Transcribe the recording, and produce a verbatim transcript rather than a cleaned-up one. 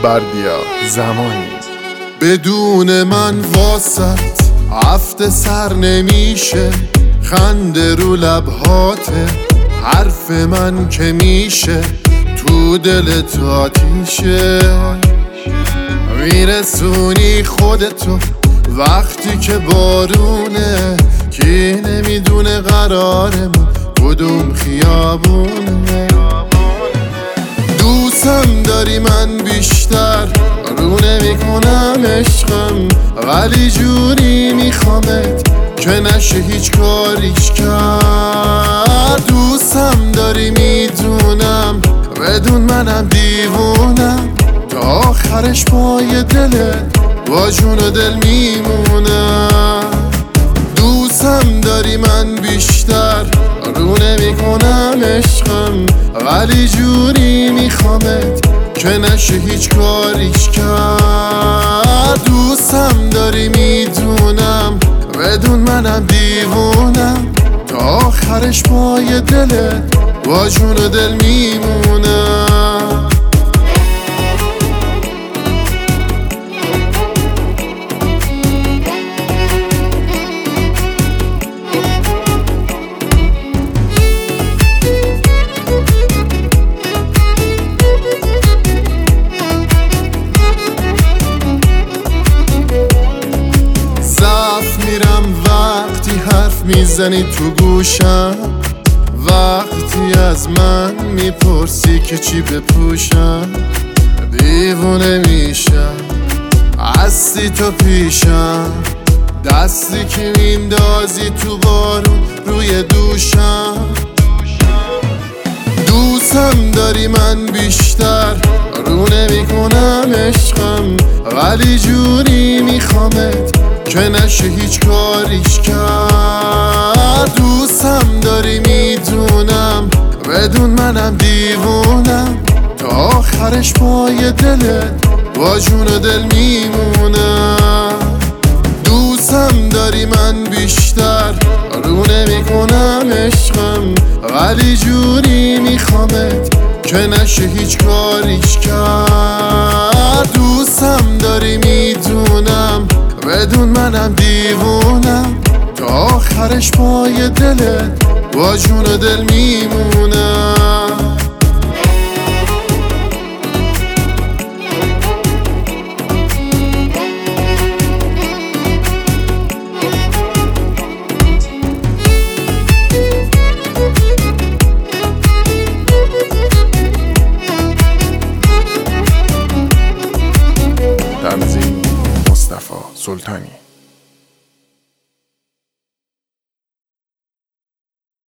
بردیا زمانی. بدون من واسط هفته سر نمیشه، خنده رو لبهاته، حرف من که میشه تو دلت آتیشه. میرسونی خودتو وقتی که بارونه، کی نمیدونه قرارمون کدوم خیابونه. دوستم داری من بیشتر رو نمیکنم عشقم، ولی جوری میخوامت که نشه هیچ کاریش کرد. دوستم داری میدونم بدون منم دیوونم، تا آخرش پای دلت با جون و دل میمونم. دوستم داری من بیشتر رو نمیکنم عشقم، ولی جوری میخوامت که نشه هیچ کاریش کرد. دوستم داری میدونم بدون منم دیوونم، تا آخرش پای دلت با جون و دل میمونم. میرم وقتی حرف میزنی تو گوشم، وقتی از من میپرسی که چی بپوشم. دیوونه میشم هستی تو پیشم، دستی که میندازی تو بارون روی دوشم. دوستم داری من بیشتر رو نمیکنم عشقم، ولی جوری میخوامت که نشه هیچ کاریش کرد. دوستم داری میدونم بدون منم دیوونم، تا آخرش پای دلت با جون و دل میمونم. دوستم داری من بیشتر رو نمیکنم عشقم، ولی جوری میخوامت که نشه هیچ کاریش کرد. دوستم داری میدونم بدون منم دیوونم، تا آخرش پای دلت با جون و دل میمونم. تنظیم مصطفی سلطانی.